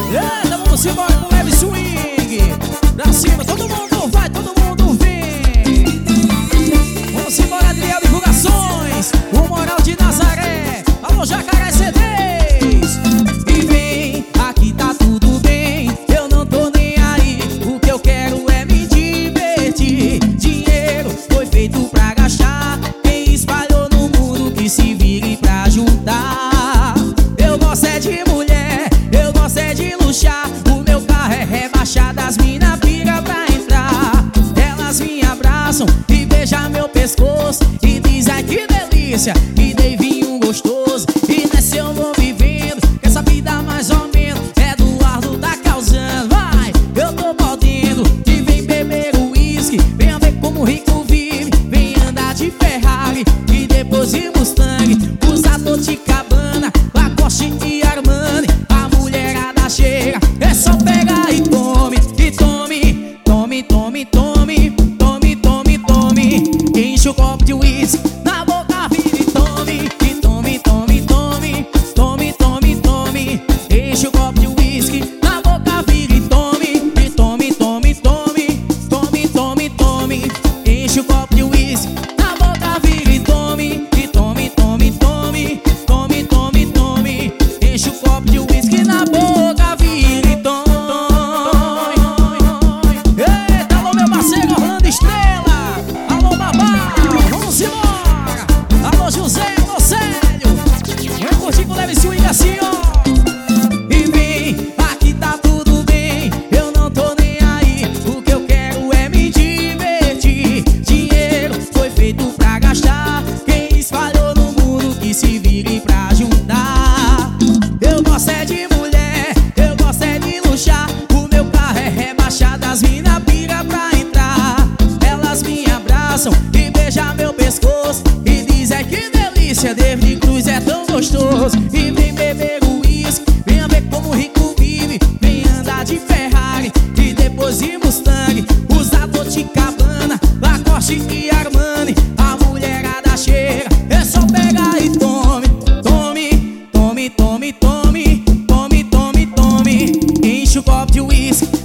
Eita, vamos embora com leve swing. Pra cima, todo mundo vai, todo mundo vem. Vamos embora, Adriel Divulgações, o Moral de Nazaré. Alô, Jacaré CDs. E vem, aqui tá tudo bem. Eu não tô nem aí. O que eu quero é me divertir. Dinheiro foi feito pra gastar. Quem espalhou no mundo que se vire pra juntar. Eu gosto é de mulher, eu gosto é de luxar. O meu carro é rebaixado, as mina pira pra entrar. Elas me abraçam e beijam meu pescoço e diz ai que delícia, me dei vinho gostoso. E nessa eu vou vivendo, que essa vida mais ou menos Eduardo tá causando. Vai, eu tô podendo, que vem beber o uísque. Venha ver como o rico vive, vem andar de Ferrari e depois de Mustang. Usa Dolce & Gabbana, Lacoste e Armani. A mulherada chega, é só pegar e tome. E tome, tome, tome, tome, tome, tome, tome. Enche o copo de uísque, na boca vira e tome. E tome, tome, tome, tome, tome, tome. Enche o copo de uísque, na boca vira e tome. E tome, tome, tome, tome, tome, tome. Enche o copo de uísque, na boca vira e tome. E tome, tome, tome, tome, tome, tome. Enche o copo de uísque, na boca vira e tome. Eita, alô meu parceiro Orlando Estrela. Alô Babá, vamos embora. Alô José, alô Célio. Vem curtir com leve swing assim, ó. E vem, aqui tá tudo bem. Eu não tô nem aí. O que eu quero é me divertir. Dinheiro foi feito pra gastar. Quem espalhou no mundo que se vire pra juntar. Eu gosto é de mulher, eu gosto é de luxar. O meu carro é rebaixado, as mina pira pra entrar. Elas me abraçam e beijam meu pescoço e diz é que delícia, David Cruz é tão gostoso. E vem beber o uísque, venha ver como o rico vive. Vem andar de Ferrari e depois de Mustang. Usa Dolce & Gabbana, Lacoste e Armani. A mulherada chega, é só pegar e tome. Tome, tome, tome, tome, tome, tome, tome. Enche o copo de uísque,